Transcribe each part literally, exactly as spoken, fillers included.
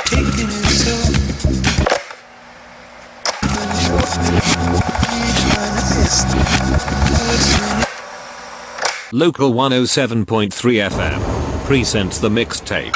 Local one oh seven point three F M presents the mixtape.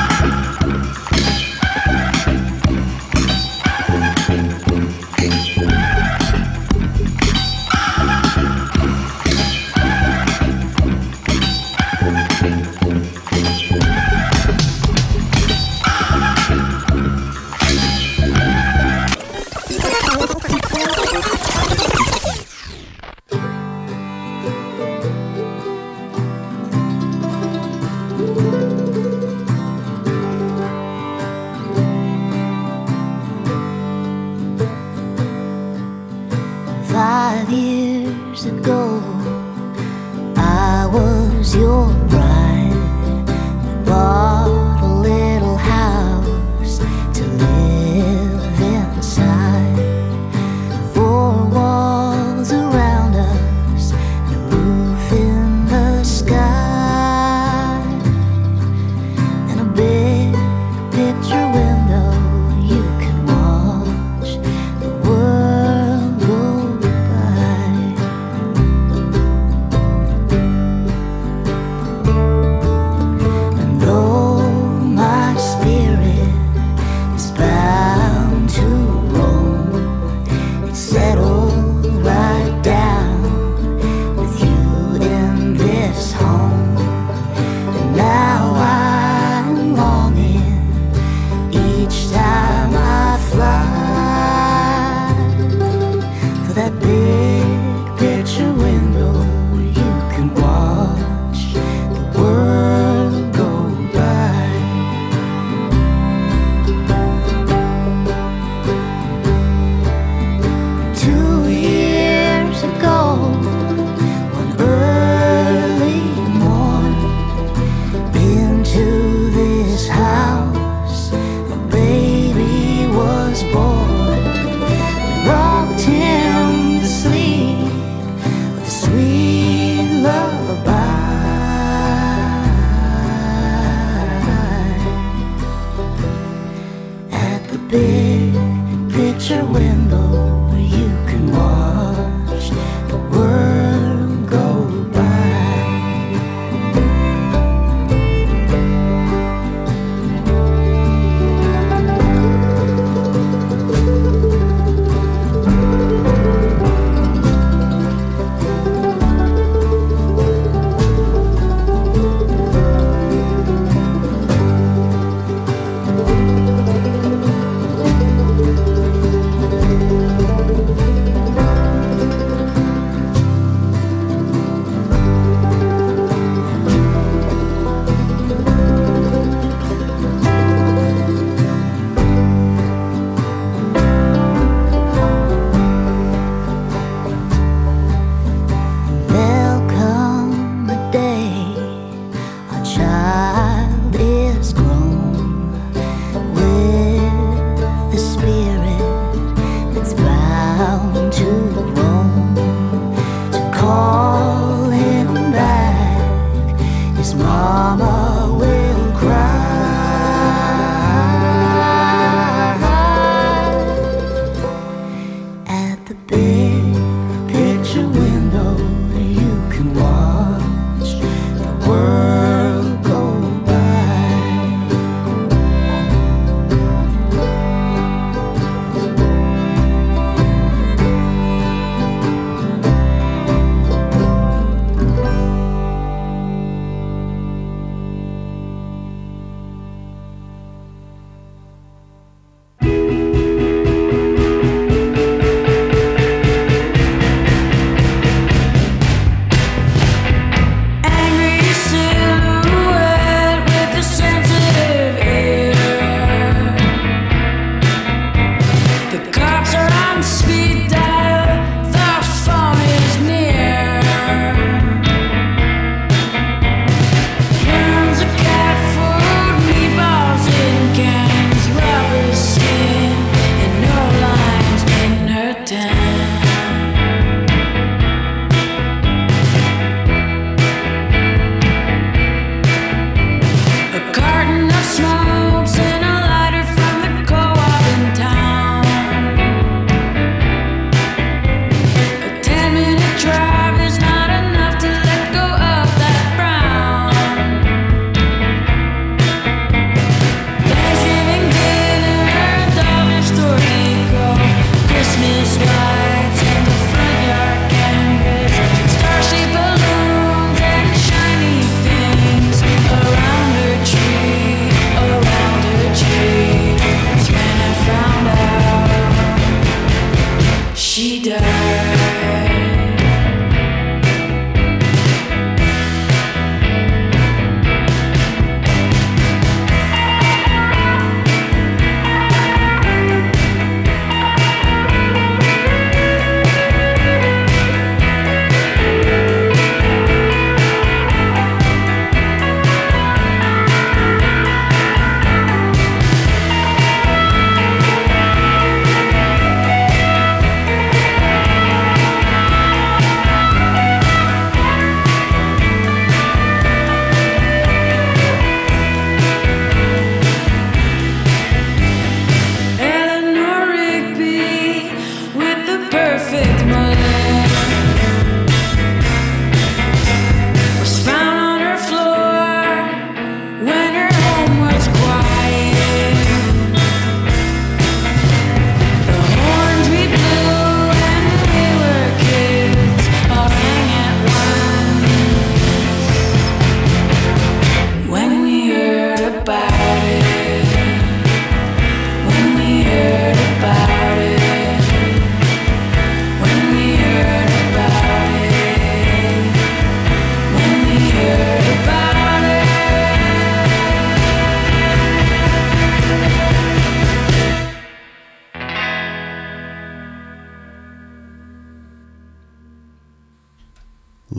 Five years ago, I was your bride. We bought a little house to live inside. Four walls around us, and a roof in the sky, and a big picture window you can watch the world go. That big picture window where you can watch the world go by. Two years ago, one early morn, into this house a baby was born. We rocked him to sleep with a sweet lullaby. At the big picture window where you can watch the world go by.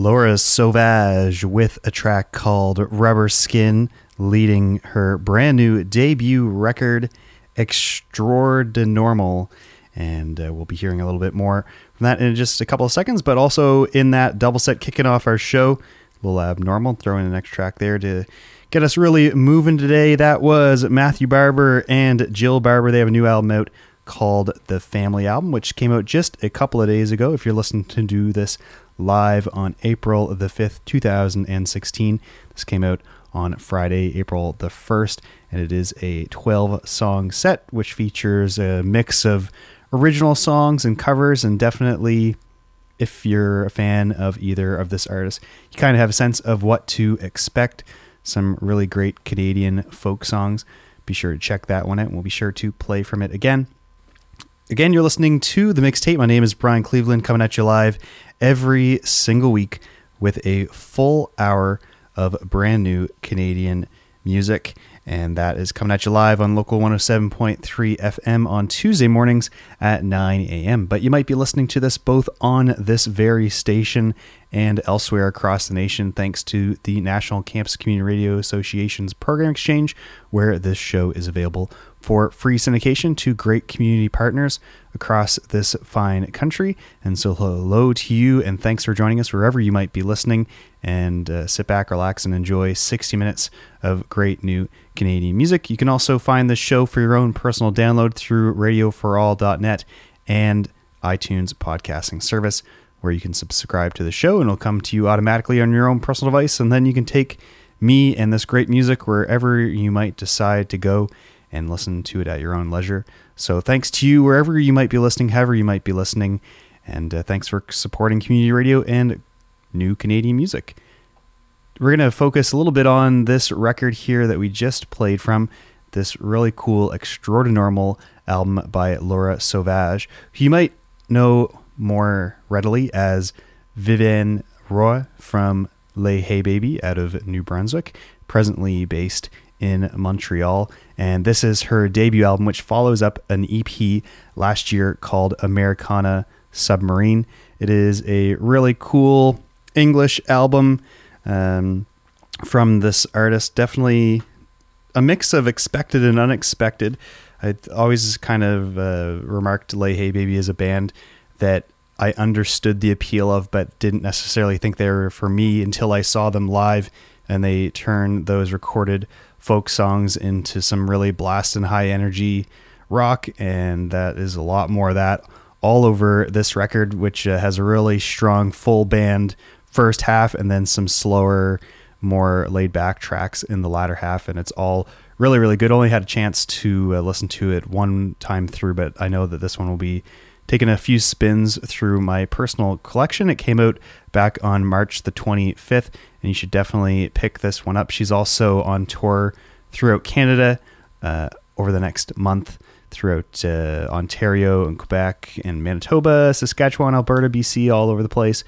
Laura Sauvage with a track called Rubber Skin, leading her brand new debut record, Extraordinarmal. And uh, we'll be hearing a little bit more from that in just a couple of seconds. But also in that double set kicking off our show, a little abnormal, throwing the next track there to get us really moving today. That was Matthew Barber and Jill Barber. They have a new album out called The Family Album, which came out just a couple of days ago. If you're listening to do this live on April the fifth, two thousand sixteen, this came out on Friday, April the first, and it is a twelve song set, which features a mix of original songs and covers, and definitely, if you're a fan of either of this artist, you kind of have a sense of what to expect. Some really great Canadian folk songs. Be sure to check that one out, and we'll be sure to play from it again. Again, you're listening to The Mixtape. My name is Brian Cleveland, coming at you live every single week with a full hour of brand new Canadian music. And that is coming at you live on Local one oh seven point three F M on Tuesday mornings at nine a.m. But you might be listening to this both on this very station and elsewhere across the nation, thanks to the National Campus Community Radio Association's Program Exchange, where this show is available for free syndication to great community partners across this fine country. And so hello to you, and thanks for joining us wherever you might be listening. And uh, sit back, relax, and enjoy sixty minutes of great new Canadian music. You can also find the show for your own personal download through radio for all dot net and iTunes podcasting service, where you can subscribe to the show and it'll come to you automatically on your own personal device. And then you can take me and this great music wherever you might decide to go and listen to it at your own leisure. So thanks to you wherever you might be listening, however you might be listening. And uh, thanks for supporting community radio and new Canadian music. We're going to focus a little bit on this record here that we just played from, this really cool Extraordinarmal album by Laura Sauvage, who you might know more readily as Vivienne Roy from Les Hey Baby out of New Brunswick, presently based in Montreal. And this is her debut album, which follows up an E P last year called Americana Submarine. It is a really cool English album um, from this artist. Definitely a mix of expected and unexpected. I always kind of uh, remarked Les Hey Baby as a band that I understood the appeal of, but didn't necessarily think they were for me until I saw them live, and they turned those recorded folk songs into some really blast and high energy rock. And that is a lot more of that all over this record, which uh, has a really strong full band first half and then some slower, more laid back tracks in the latter half. And it's all really, really good. Only had a chance to uh, listen to it one time through, but I know that this one will be taking a few spins through my personal collection. It came out back on March the twenty-fifth, and you should definitely pick this one up. She's also on tour throughout Canada uh, over the next month, throughout uh, Ontario and Quebec and Manitoba, Saskatchewan, Alberta, B C, all over the place.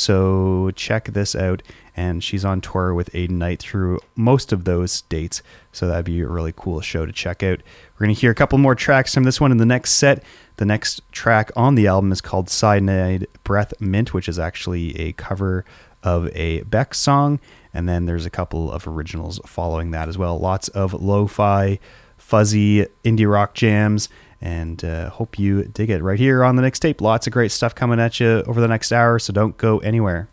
So check this out. And she's on tour with Aiden Knight through most of those dates. So that'd be a really cool show to check out. We're going to hear a couple more tracks from this one in the next set. The next track on the album is called Cyanide Breath Mint, which is actually a cover of a Beck song. And then there's a couple of originals following that as well. Lots of lo-fi, fuzzy indie rock jams, and uh, hope you dig it right here on the Mixtape. Lots of great stuff coming at you over the next hour, so don't go anywhere.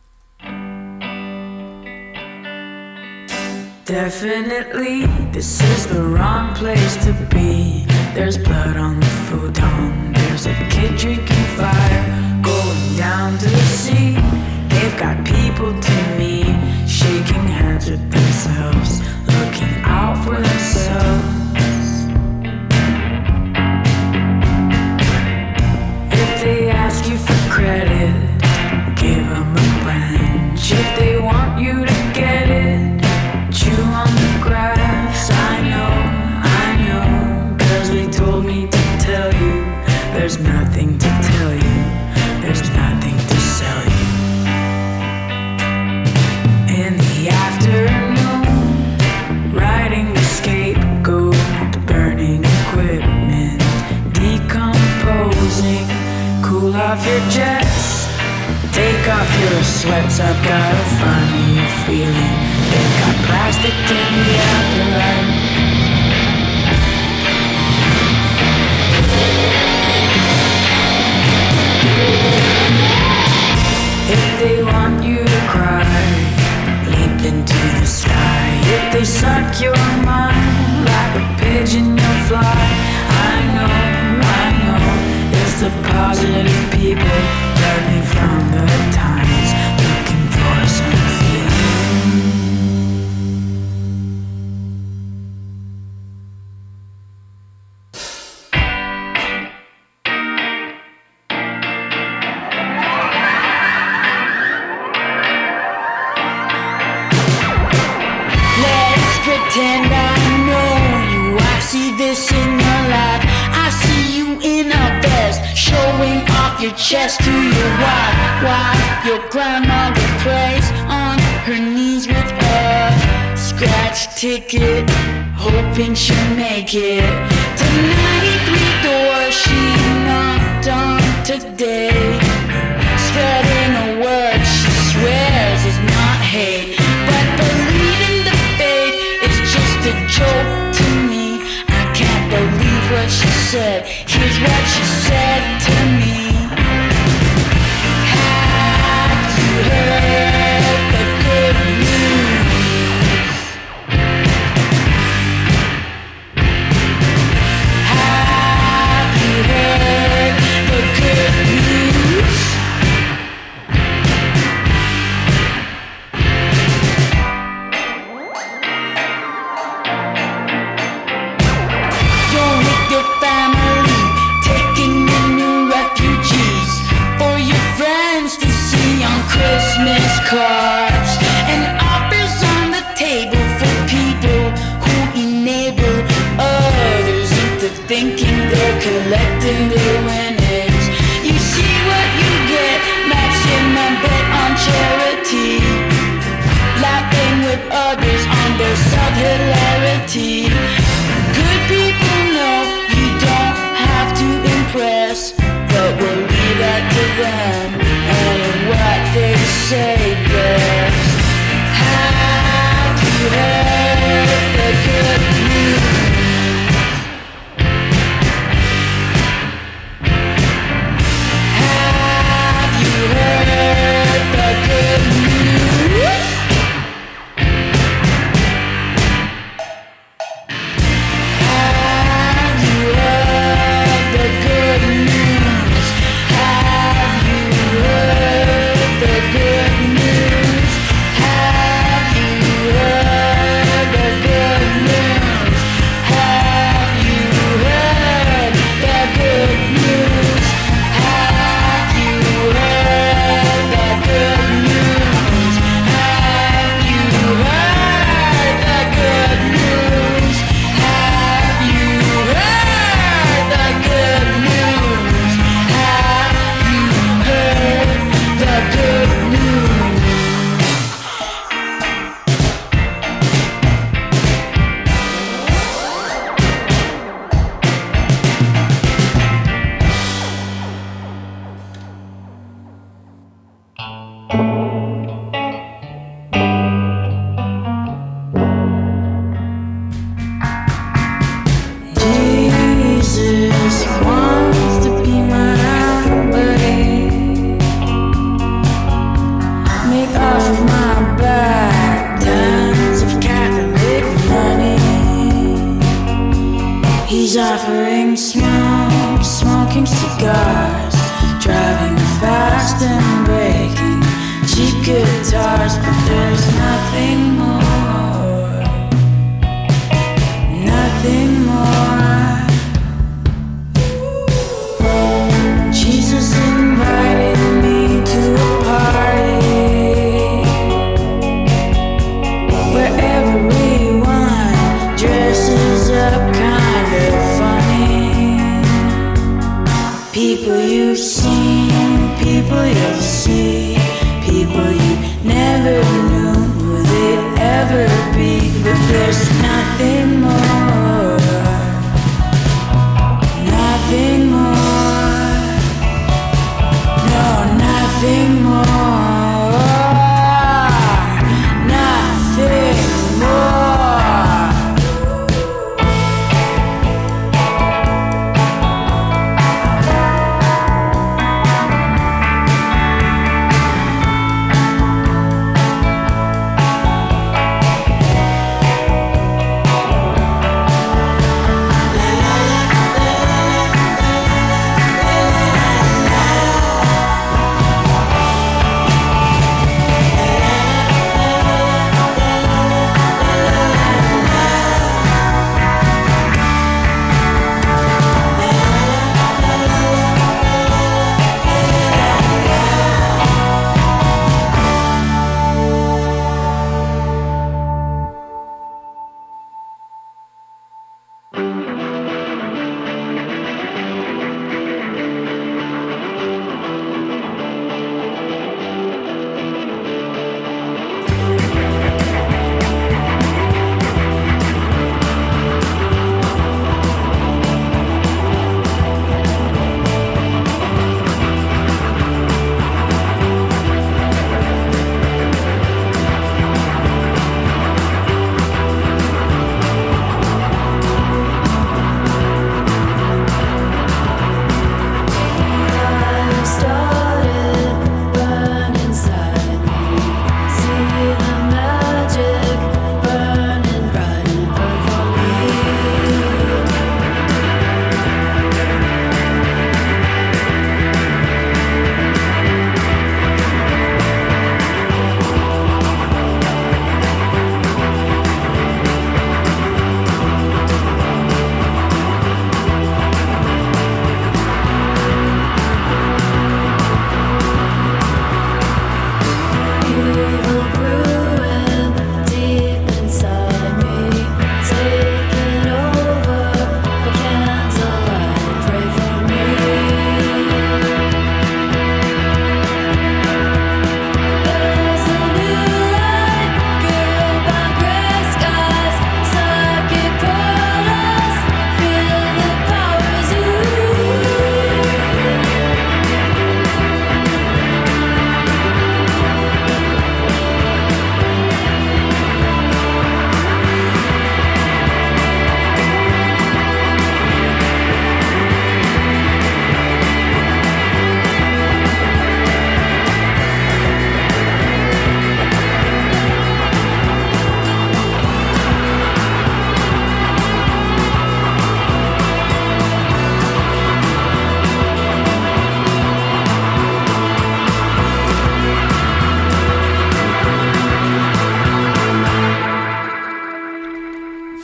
Definitely, this is the wrong place to be. There's blood on the futon. There's a kid drinking fire, going down to the sea. They've got people to me, shaking hands with themselves, looking out for themselves. If they ask you for credit, give them a branch. If they want you to get it, chew on the grass. I know, I know, cause they told me to tell you. There's nothing to tell you, there's nothing to sell you. In the afternoon, riding the scapegoat, burning equipment, decomposing. Cool off your jets, take off off your sweats, I've got a funny feeling they've got plastic in the afterlife. If they want you to cry, leap into the sky. If they suck your mind like a pigeon you'll fly. I know, I know, it's the positive people learning from the times, looking for some feeling. Let's pretend I know you. I see this in your life. I see you in a vest, showing off your chest to your wife. While your grandmother prays on her knees with a scratch ticket, hoping she'll make it to ninety-three doors she knocked on today, spreading a word she swears is not hate. But believing the faith is just a joke to me. I can't believe what she said. Here's what she said to me. Have you heard the good news? Have you heard the good news? You're with your family, taking in new refugees for your friends to see on Christmas cards, and offers on the table for people who enable others into thinking they're collecting their winnings. You see what you get, maximum bet on charity, laughing with others on their self-hilarity. Good people know you don't have to impress, but we'll leave that to them and what they say best. Have you heard the good news? Have you heard the good news? Have you heard the good news? Have you heard the good news? Have you heard the good news? Have you heard the good news? Have you heard the good news? Have you heard the good news? Have you heard the good news? Have you heard the good news? Jesus wants to be my buddy. Make off of my back tons of Catholic money. He's offering smoke, smoking cigars, driving fast and breaking cheap guitars, but there's nothing more, nothing more. Jesus invited me to a party where everyone dresses up kind of funny. People you've seen, people you'll see, people you never knew who they'd ever be. But there's nothing more, nothing more, no, nothing more.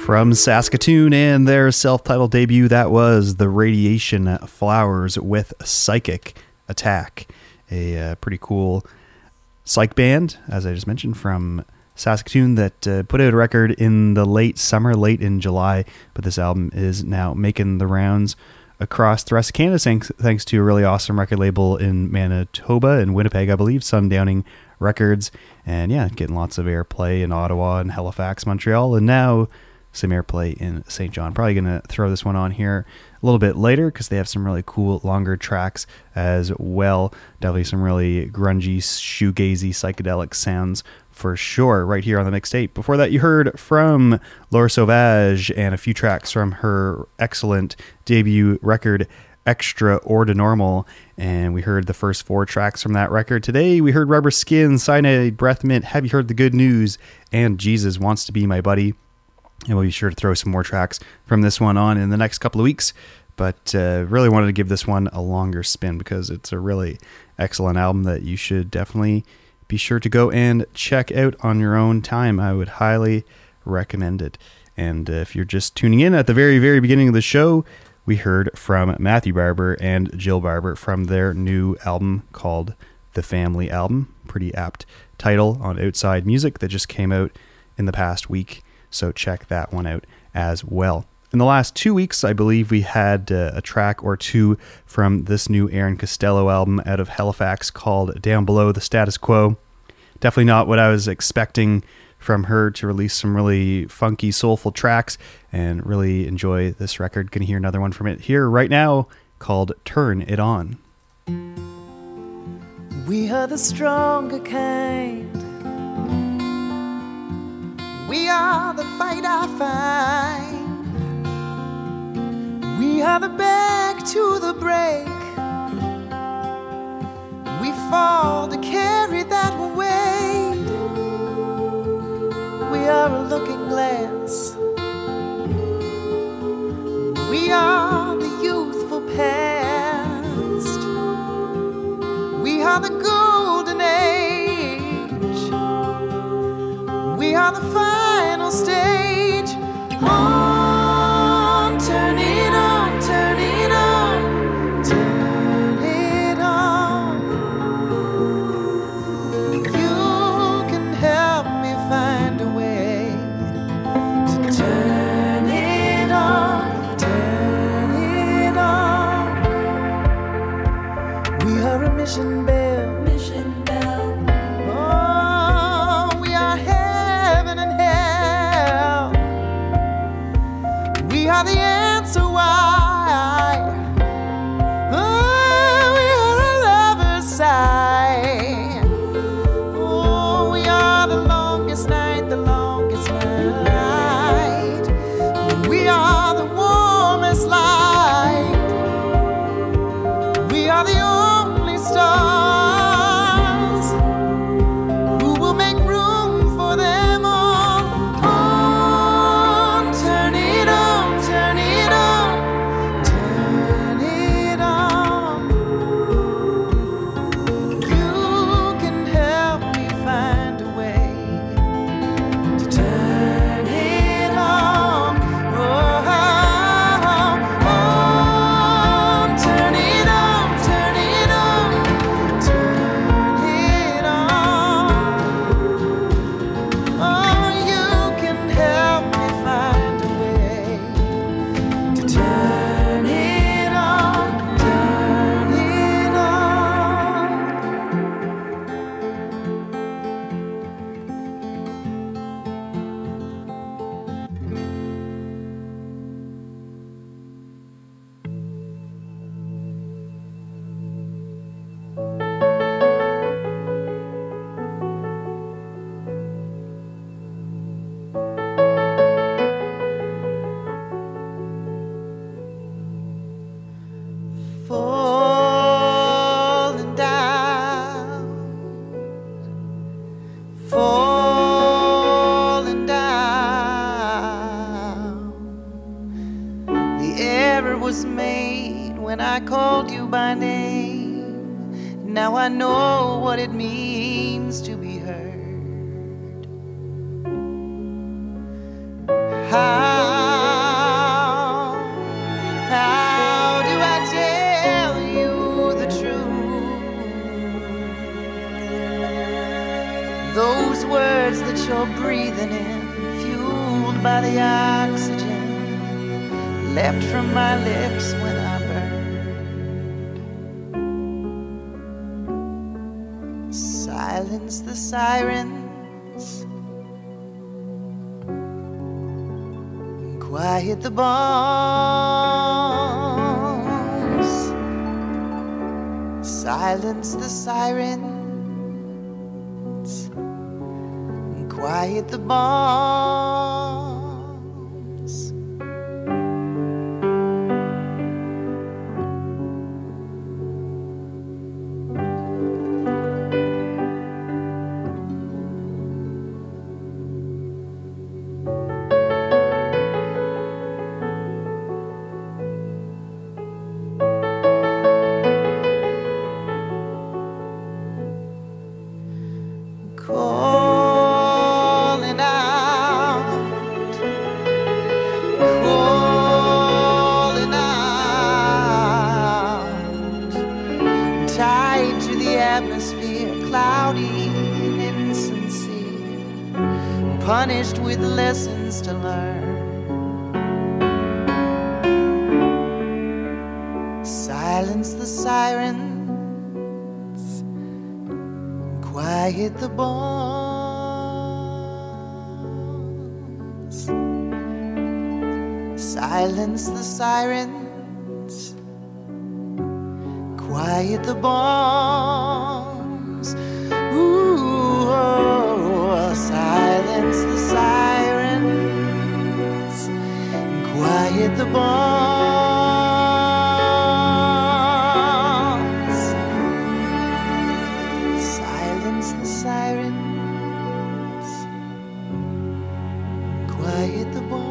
From Saskatoon and their self-titled debut, that was the Radiation Flowers with Psychic Attack, a uh, pretty cool psych band, as I just mentioned, from Saskatoon that uh, put out a record in the late summer, late in July, but this album is now making the rounds across the rest of Canada thanks, thanks to a really awesome record label in Manitoba and Winnipeg, I believe, Sundowning Records, and yeah, getting lots of airplay in Ottawa and Halifax, Montreal, and now some airplay in Saint John. Probably going to throw this one on here a little bit later because they have some really cool longer tracks as well. Definitely some really grungy, shoegazy, psychedelic sounds for sure right here on the mixtape. Before that, you heard from Laura Sauvage and a few tracks from her excellent debut record, Extraordinarmal, and we heard the first four tracks from that record. Today we heard Rubber Skin, Cyanide, Breath Mint, Have You Heard the Good News, and Jesus Wants to Be My Buddy. And we'll be sure to throw some more tracks from this one on in the next couple of weeks. But uh, really wanted to give this one a longer spin because it's a really excellent album that you should definitely be sure to go and check out on your own time. I would highly recommend it. And uh, if you're just tuning in at the very, very beginning of the show, we heard from Matthew Barber and Jill Barber from their new album called The Family Album. Pretty apt title on Outside Music that just came out in the past week. So check that one out as well. In the last two weeks, I believe we had uh, a track or two from this new Aaron Costello album out of Halifax called Down Below the Status Quo. Definitely not what I was expecting from her to release some really funky, soulful tracks, and really enjoy this record. Gonna hear another one from it here right now called Turn It On. We are the stronger kind. We are the fight I find. We are the back to the break. We fall to carry that weight. We are a looking glass. We are the youthful past. We are the golden age. We are the final stage. On, turn it on, turn it on, turn it on. You can help me find a way to turn it on, turn it on. We are a mission bell, mission bell. Oh, we are heaven and hell. We are the answer why. Oh, we are a lover's side. Oh, we are the longest night, the longest night. We are the warmest light. We are the only stars who will make room for them all. On, turn it on, turn it on, turn it on. You can help me find a way to turn it on. Oh, on, turn it on, turn it on, turn it on. Oh, you can help me find a way to turn it on, turn it on. Falling down, falling down. The error was made when I called you by name. Now I know what it means to be heard. How, how do I tell you the truth? Those words that you're breathing in, fueled by the oxygen left from my lips when I burned. Silence the sirens, quiet the bombs. Silence the sirens, quiet the bombs. Calling out, calling out, tied to the atmosphere, cloudy and insincere, punished with lessons to learn. Silence the sirens, quiet the bombs. Silence the sirens, quiet the bombs. Ooh, oh, silence the sirens, quiet the bombs. Silence the sirens, quiet the bombs.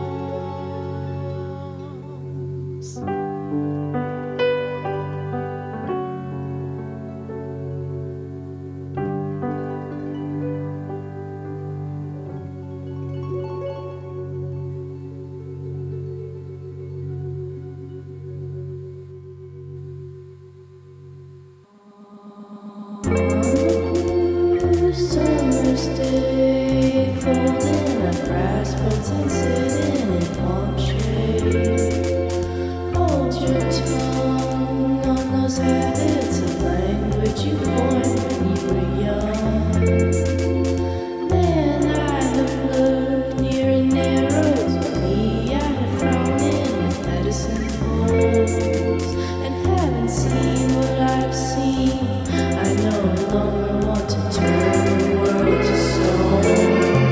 Summer's day, folding up grass, buds and sitting in palm shade. Hold your tongue on those habits of language you formed when you were young. Man, I have looked near and narrow to me. I have thrown in with medicine balls and haven't seen what I've seen. I no longer want to turn the world to stone.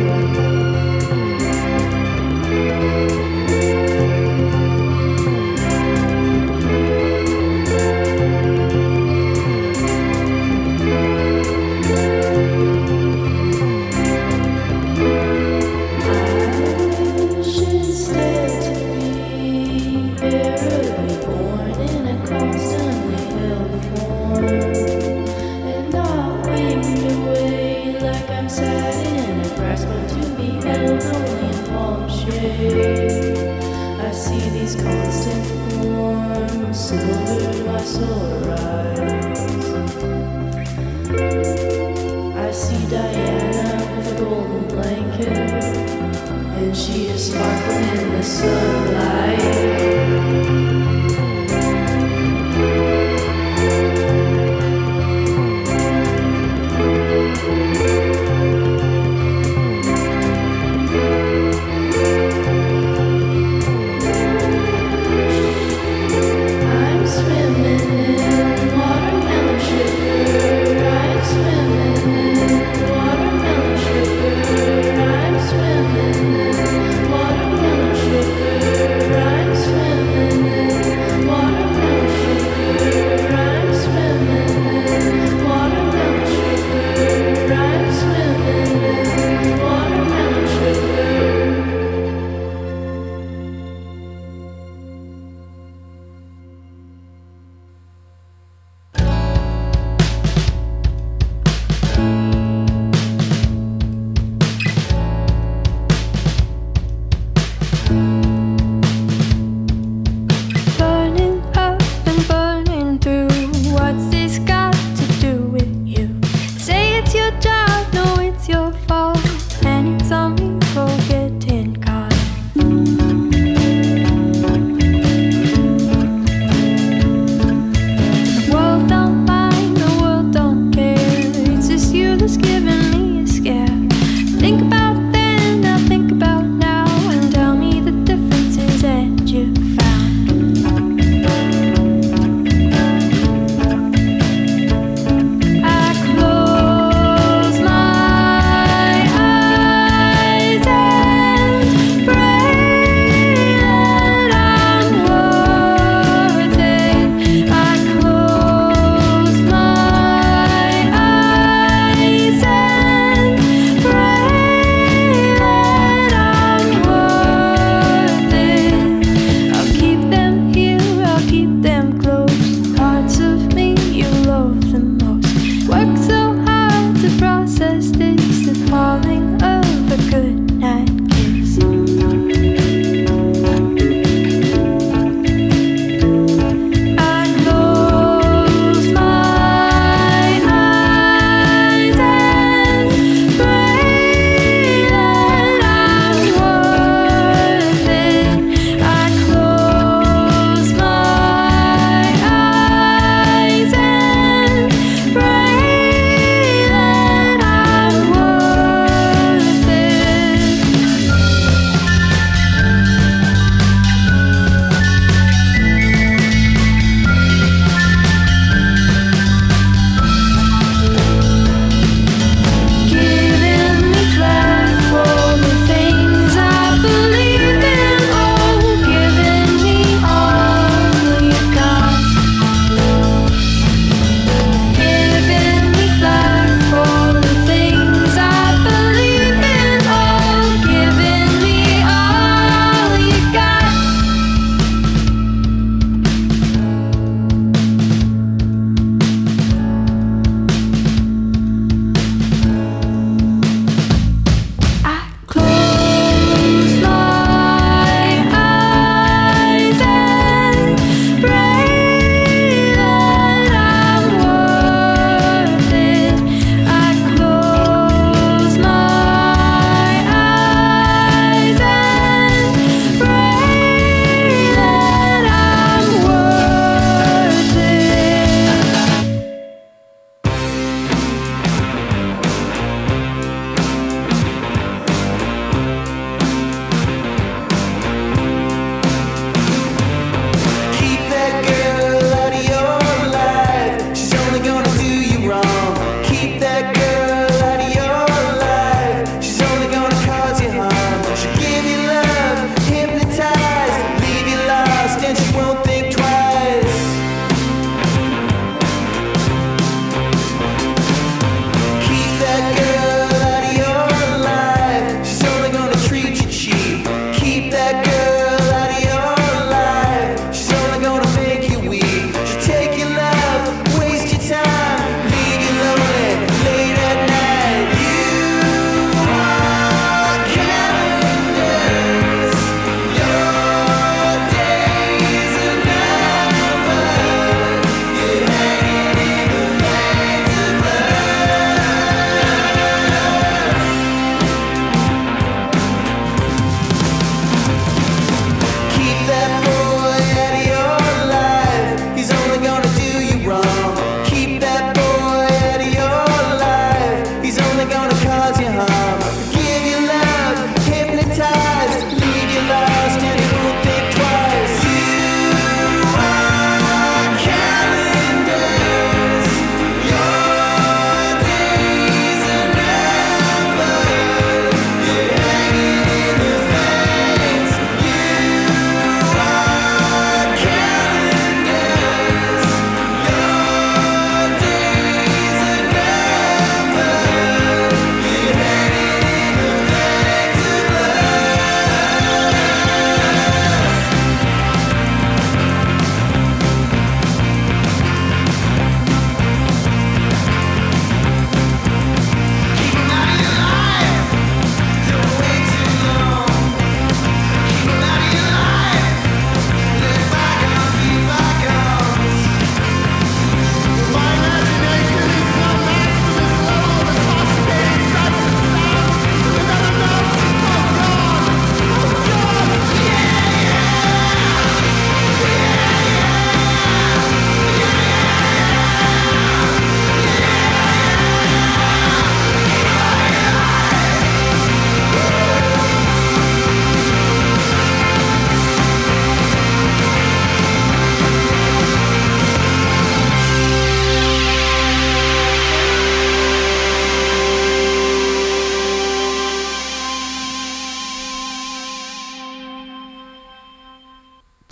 I wish instead to be barely born in a constantly held form, and not winged away like I'm sad in a grass, but to be held only in palm shade. I see these constant forms, silvered my soul rise. I see Diana with a golden blanket, and she is sparkling in the sunlight. I'm swimming in watermelon sugar. I'm swimming in watermelon sugar. I'm swimming in watermelon sugar.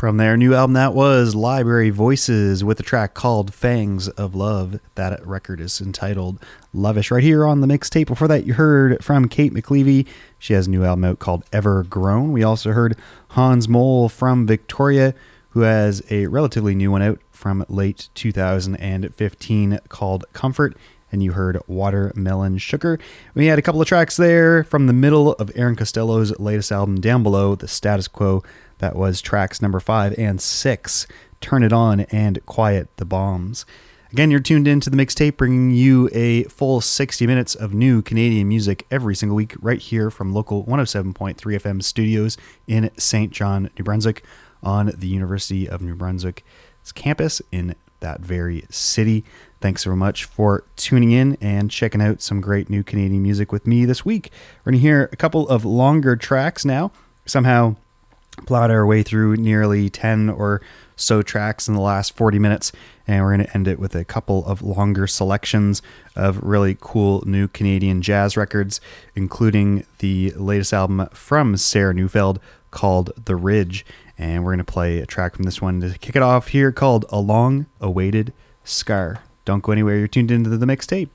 From their new album, that was Library Voices with a track called Fangs of Love. That record is entitled Lovish, right here on the mixtape. Before that, you heard from Kate McLeavy. She has a new album out called Ever Grown. We also heard Hans Mole from Victoria, who has a relatively new one out from late two thousand fifteen called Comfort. And you heard Watermelon Sugar. We had a couple of tracks there from the middle of Aaron Costello's latest album, Down Below, The Status Quo. That was tracks number five and six, Turn It On and Quiet the Bombs. Again, you're tuned into the mixtape, bringing you a full sixty minutes of new Canadian music every single week, right here from local one oh seven point three F M studios in Saint John, New Brunswick, on the University of New Brunswick's campus in that very city. Thanks so much for tuning in and checking out some great new Canadian music with me this week. We're going to hear a couple of longer tracks now. Somehow plowed our way through nearly ten or so tracks in the last forty minutes, and we're going to end it with a couple of longer selections of really cool new Canadian jazz records, including the latest album from Sarah Neufeld called The Ridge. And we're going to play a track from this one to kick it off here called A Long Awaited Scar. Don't go anywhere. You're tuned into the mixtape.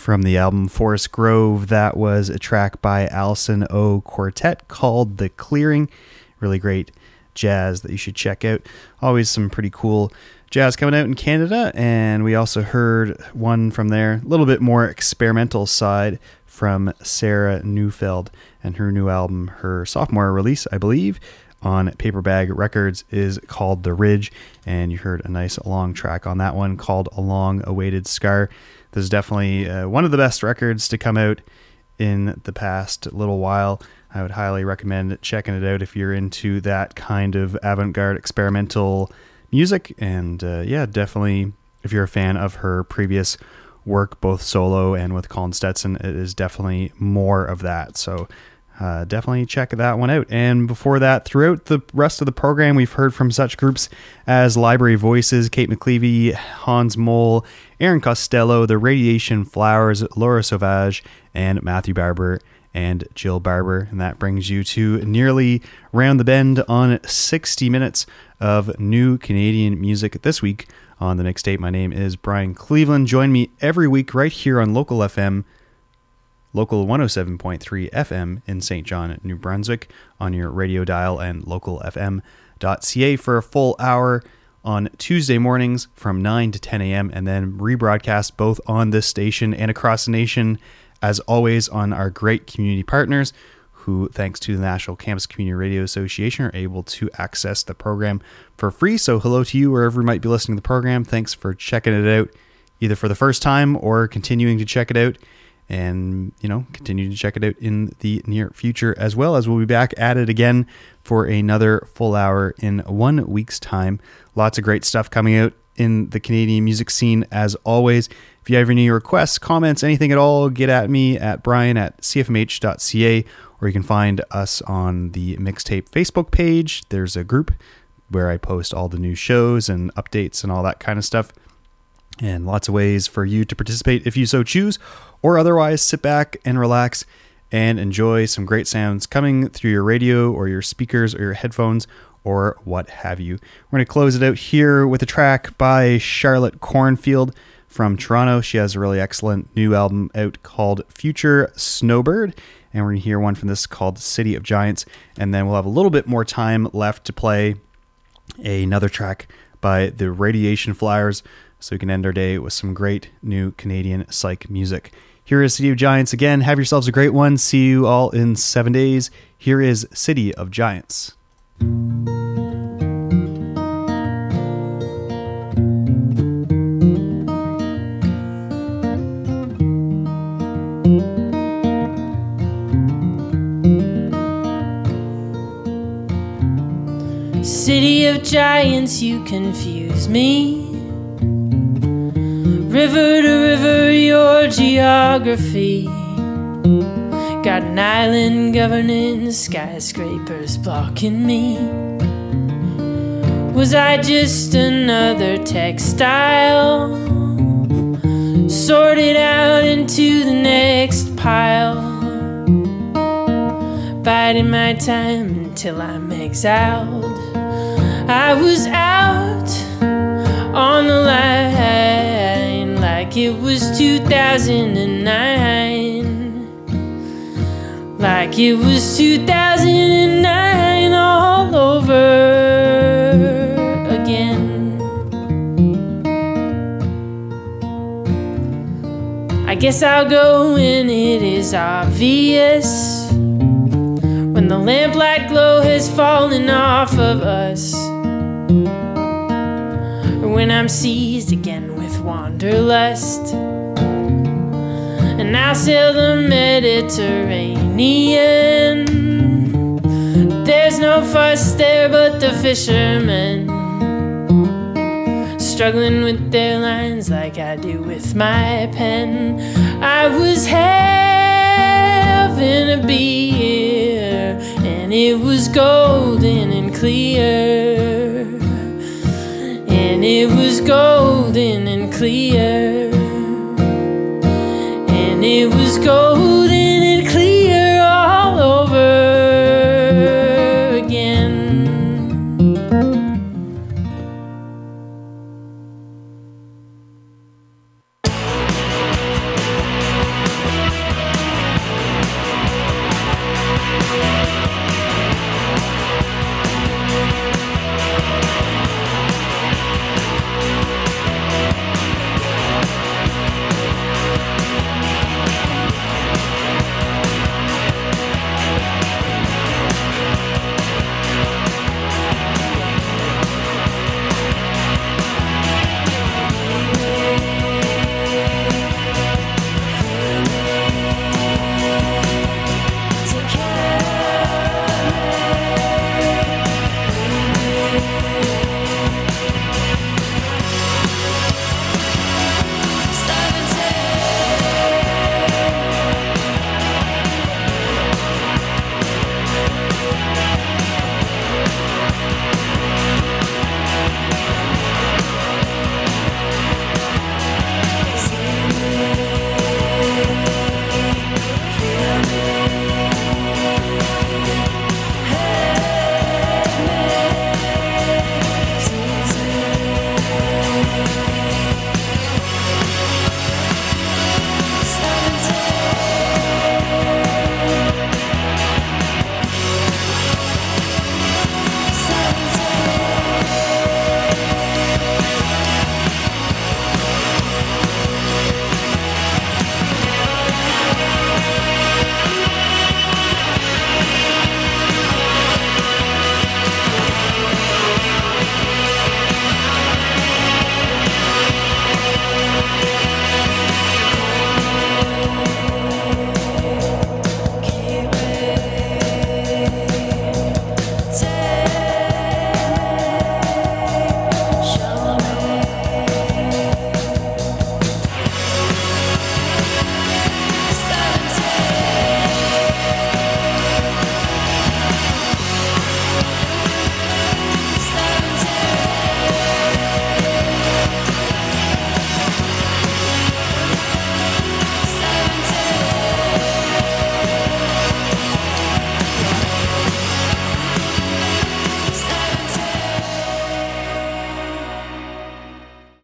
From the album Forest Grove, that was a track by Allison O Quartet called The Clearing. Really great jazz that you should check out. Always some pretty cool jazz coming out in Canada. And we also heard one from there, a little bit more experimental side from Sarah Neufeld and her new album, her sophomore release, I believe, on Paperbag Records is called The Ridge. And you heard a nice long track on that one called A Long Awaited Scar. This is definitely uh, one of the best records to come out in the past little while. I would highly recommend checking it out if you're into that kind of avant-garde experimental music. And uh, yeah, definitely if you're a fan of her previous work, both solo and with Colin Stetson, it is definitely more of that. So uh, definitely check that one out. And before that, throughout the rest of the program, we've heard from such groups as Library Voices, Kate McLeavy, Hans Mole, Aaron Costello, The Radiation Flowers, Laura Sauvage, and Matthew Barber and Jill Barber. And that brings you to nearly round the bend on sixty minutes of new Canadian music this week on the mixtape. My name is Brian Cleveland. Join me every week right here on Local F M, Local one oh seven point three F M in Saint John, New Brunswick, on your radio dial, and local f m dot c a for a full hour on Tuesday mornings from nine to ten a.m. and then rebroadcast both on this station and across the nation, as always, on our great community partners who, thanks to the National Campus Community Radio Association, are able to access the program for free. So hello to you wherever you might be listening to the program. Thanks for checking it out, either for the first time or continuing to check it out, and, you know, continue to check it out in the near future, as well as we'll be back at it again for another full hour in one week's time. Lots of great stuff coming out in the Canadian music scene, as always. If you have any requests, comments, anything at all, get at me at brian at c f m h dot c a, or you can find us on the Mixtape Facebook page. There's a group where I post all the new shows and updates and all that kind of stuff. And lots of ways for you to participate if you so choose, or otherwise sit back and relax and enjoy some great sounds coming through your radio or your speakers or your headphones or what have you. We're going to close it out here with a track by Charlotte Cornfield from Toronto. She has a really excellent new album out called Future Snowbird, and we're going to hear one from this called City of Giants, and then we'll have a little bit more time left to play another track by the Radiation Flowers, so we can end our day with some great new Canadian psych music. Here is City of Giants again. Have yourselves a great one. See you all in seven days. Here is City of Giants. City of giants, you confuse me. River to river, your geography. Got an island governing skyscrapers blocking me. Was I just another textile, sorted out into the next pile, biding my time until I'm exiled? I was out on the line like it was two thousand nine, like it was two thousand nine all over again. I guess I'll go when it is obvious, when the lamplight glow has fallen off of us, or when I'm seized again with wanderlust, and I'll sail the Mediterranean. There's no fuss there but the fishermen, struggling with their lines like I do with my pen. I was having a beer, and it was golden and clear, and it was golden and clear, and it was golden